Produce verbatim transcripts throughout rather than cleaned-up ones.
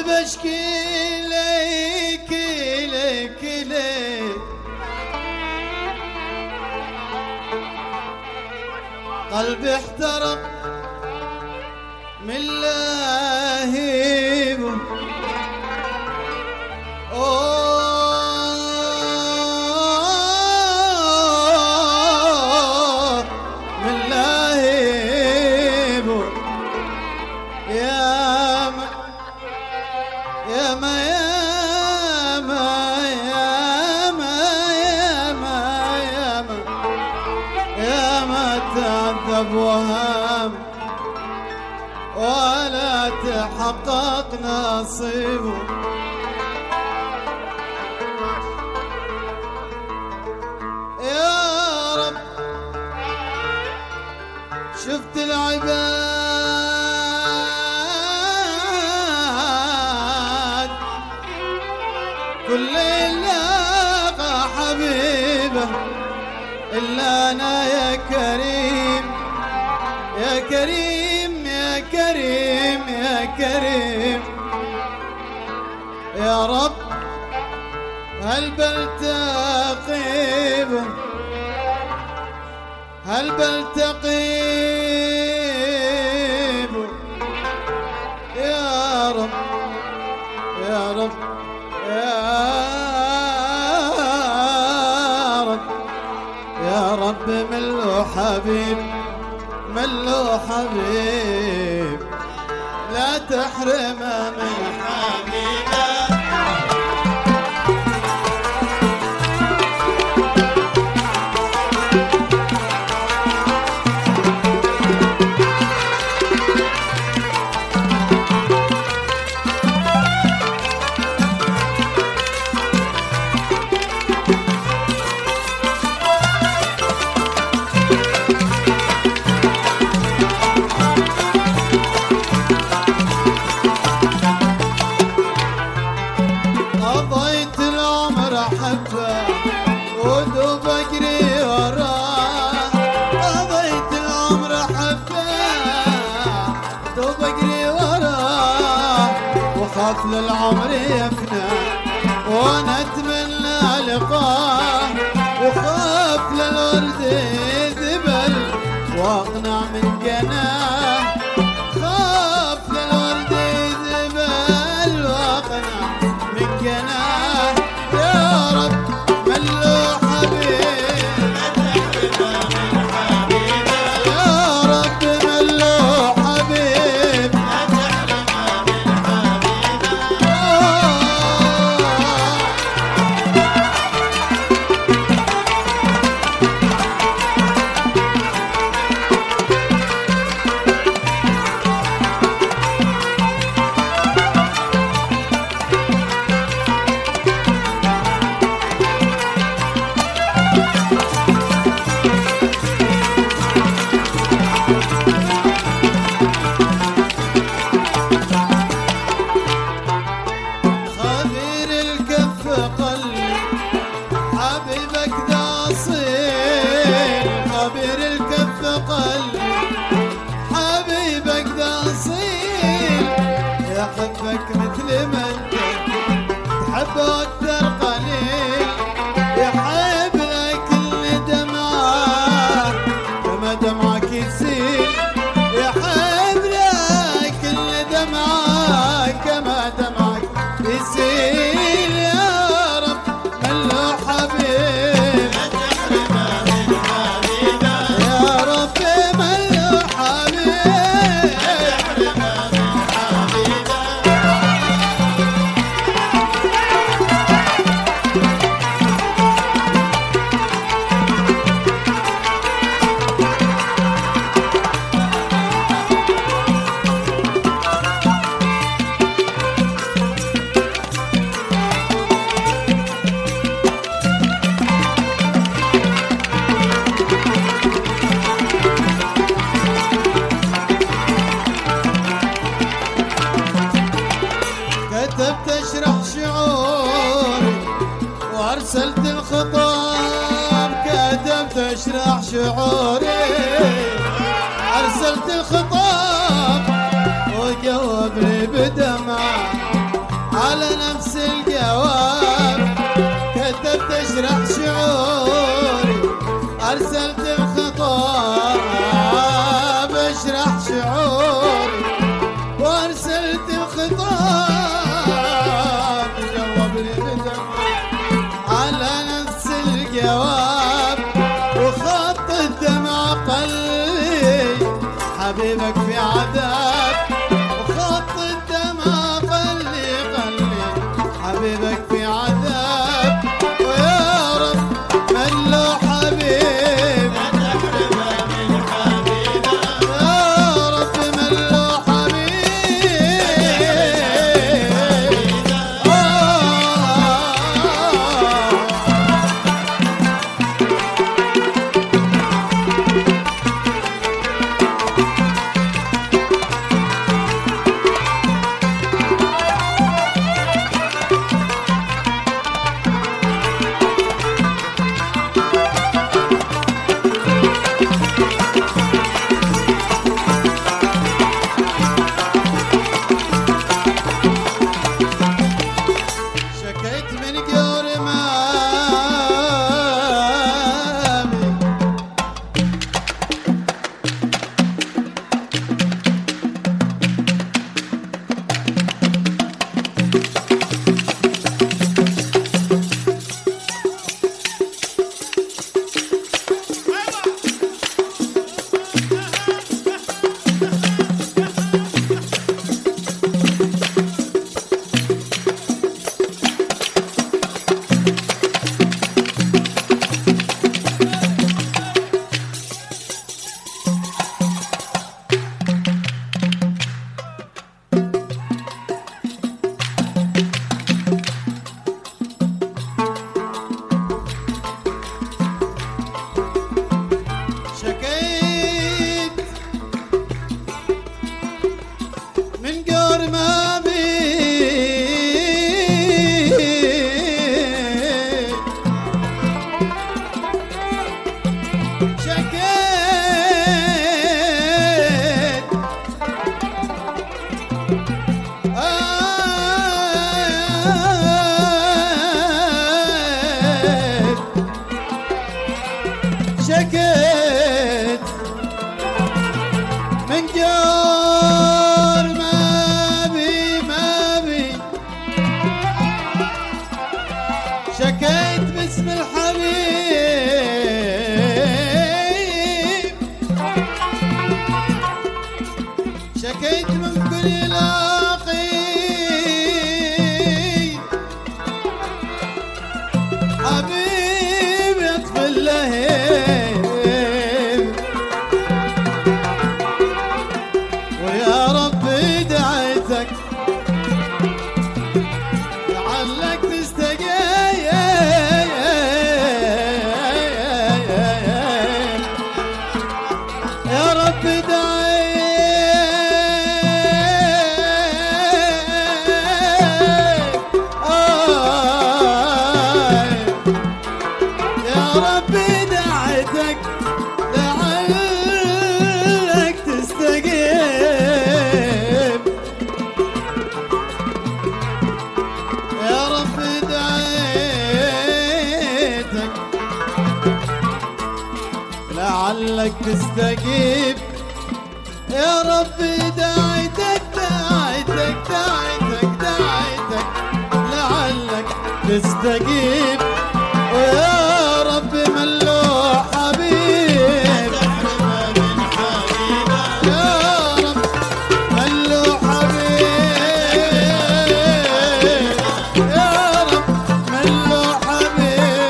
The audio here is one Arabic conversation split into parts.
بشكي ليك ليك ليك قلبي احترق من لهيبه اوه من لهيبه يا ما يا ما يا ما يا ما يا ما يا ما يا ما تعذب وهام ولا تحقق نصيبه يا رب شفت العباد كل لاقى حبيبه إلا أنا يا كريم يا كريم يا كريم يا كريم يا رب هل بلتقي به هل بلتقي به يا رب يا رب يا رب يا رب من له حبيب من له حبيب لا تحرمه من حبيبه قضيت العمر حبه ودوب اجري وراه قضيت العمر حبه دوب اجري وراه وخاف للعمر يفنى وانا اتمنى لقاه وخاف للورد يذبل واقنع من جناه خاف للورد يذبل واقنع من جناه يا رب من له حبيب يا رب من له حبيب خبير الكف قلبي حبيبك ذا اصيل خبير الكف قلبي حبيبك ذا اصيل يحبك مثل ما انت تحبه اكثر قليل يحب لك كل دمعه كما دمعك يسيل يحب لك كل دمعه كما دمعك يسيل يا رب من له حبيب يا رب من له حبيب كتبت اشرح شعوري وارسلت الخطاب كتبت اشرح شعوري ارسلت الخطاب وجاوبني بدمع حبيبك في عذاب وخط الدمع قلي قلي حبيبك في عذاب ويا رب من له حبيب ما تحرمه من حبيبه يا رب من له حبيب شكيت من جور مامي شكيت من جور مامي شكيت شكيت من جور ما بي ما بي شكيت باسم الحبيب شكيت من كل لاقي حبيب يطفي اللهيب ويا ربي دعيتك لعلك تستجيب يا ربي دعيت يا ربي دعيتك لعلك تستجيب يا ربي دعيتك لعلك تستجيب يا ربي دعيتك دعيتك دعيتك دعيتك لعلك تستجيب ويا ربي من له حبيب من حبيبه يا رب من له حبيب يا رب من له حبيب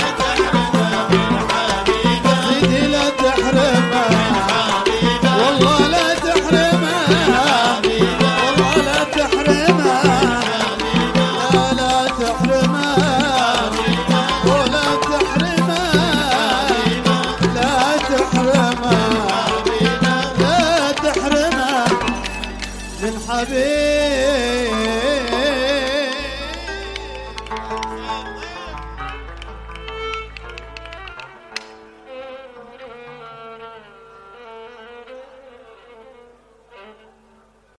سيدي لا تحرمه والله لا تحرمه والله لا تحرمه لا لا تحرمه ولا تحرمه لا تحرمه لا تحرمه من حبيب